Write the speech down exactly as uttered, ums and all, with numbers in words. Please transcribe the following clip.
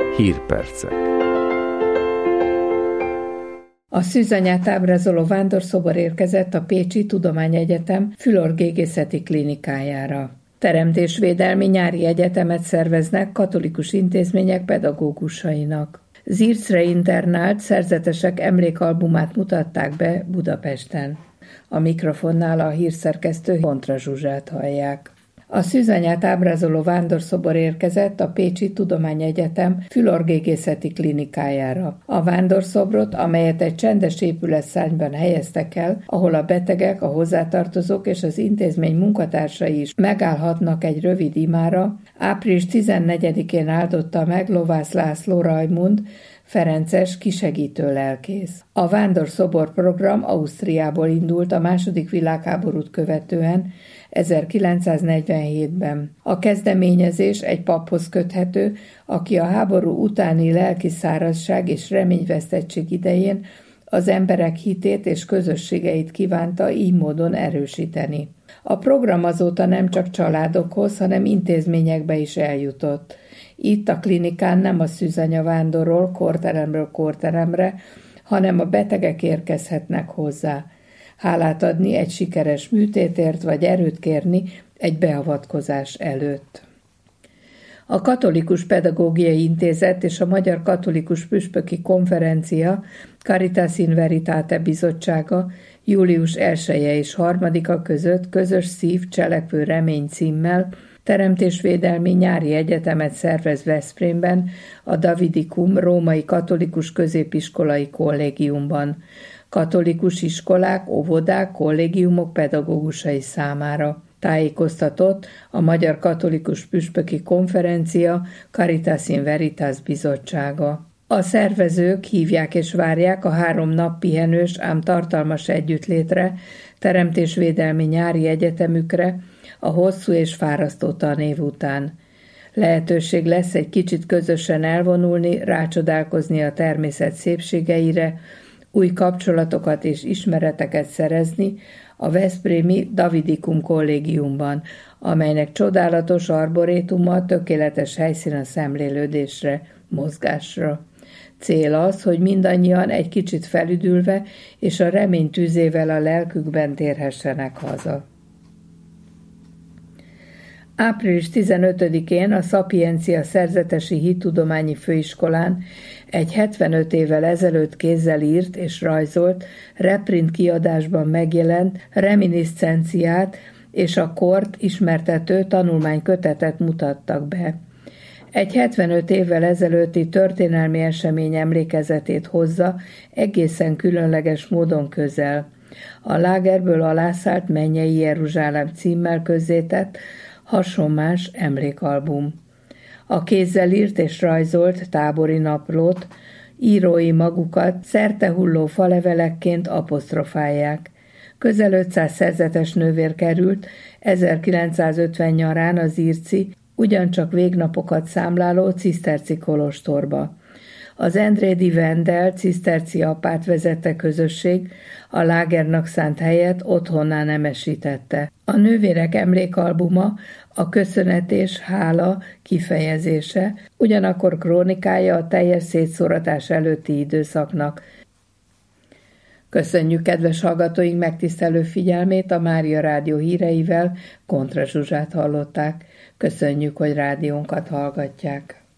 Hírpercek. A szűzanyát ábrázoló vándorszobor érkezett a Pécsi Tudományegyetem fülorgégészeti klinikájára. Teremtésvédelmi nyári egyetemet szerveznek katolikus intézmények pedagógusainak. Zircre internált szerzetesek emlékalbumát mutatták be Budapesten. A mikrofonnál a hírszerkesztő Kontra Zsuzsát hallják. A szűzanyát ábrázoló vándorszobor érkezett a Pécsi Tudományegyetem fülorgégészeti klinikájára. A vándorszobrot, amelyet egy csendes épületszárnyban helyeztek el, ahol a betegek, a hozzátartozók és az intézmény munkatársai is megállhatnak egy rövid imára, április tizennegyedikén áldotta meg Lovász László Rajmund, ferences kisegítő lelkész. A vándorszobor program Ausztriából indult a második világháborút követően, ezerkilencszáznegyvenhétben. A kezdeményezés egy paphoz köthető, aki a háború utáni lelki szárazság és reményvesztettség idején az emberek hitét és közösségeit kívánta így módon erősíteni. A program azóta nem csak családokhoz, hanem intézményekbe is eljutott. Itt a klinikán nem a szűzanya vándorol korteremről korteremre, hanem a betegek érkezhetnek hozzá. Hálát adni egy sikeres műtétért, vagy erőt kérni egy beavatkozás előtt. A Katolikus Pedagógiai Intézet és a Magyar Katolikus Püspöki Konferencia Caritas in Veritate bizottsága július elseje és harmadika között közös szív, cselekvő remény címmel teremtésvédelmi nyári egyetemet szervez Veszprémben, a Davidikum római katolikus középiskolai kollégiumban. Katolikus iskolák, óvodák, kollégiumok pedagógusai számára. Tájékoztatott a Magyar Katolikus Püspöki Konferencia Caritas in Veritas bizottsága. A szervezők hívják és várják a három nap pihenős, ám tartalmas együttlétre, teremtésvédelmi nyári egyetemükre, a hosszú és fárasztó tanév után. Lehetőség lesz egy kicsit közösen elvonulni, rácsodálkozni a természet szépségeire, új kapcsolatokat és ismereteket szerezni a veszprémi Davidikum kollégiumban, amelynek csodálatos arborétuma tökéletes helyszín a szemlélődésre, mozgásra. Cél az, hogy mindannyian egy kicsit felüdülve és a remény tüzével a lelkükben térhessenek haza. április tizenötödikén a Szapiencia Szerzetesi Hittudományi Főiskolán egy hetvenöt évvel ezelőtt kézzel írt és rajzolt, reprint kiadásban megjelent reminiscenciát és a kort ismertető tanulmánykötetet mutattak be. Egy hetvenöt évvel ezelőtti történelmi esemény emlékezetét hozza egészen különleges módon közel. A lágerből alászállt Mennyei Jeruzsálem címmel közzétett hasonmás emlékalbum. A kézzel írt és rajzolt tábori naplót írói magukat szertehulló falevelekként apostrofálják. Közel ötszáz szerzetes nővér került ezerkilencszázötven nyarán az Irci, ugyancsak végnapokat számláló ciszterci kolostorba. Az Endrédi Vendel ciszterci apát vezette közösség a lágernak szánt helyet otthonná nemesítette. A nővérek emlékalbuma a köszönet és hála kifejezése, ugyanakkor krónikája a teljes szétszóratás előtti időszaknak. Köszönjük kedves hallgatóink megtisztelő figyelmét, a Mária Rádió híreivel Kontra Zsuzsát hallották. Köszönjük, hogy rádiónkat hallgatják.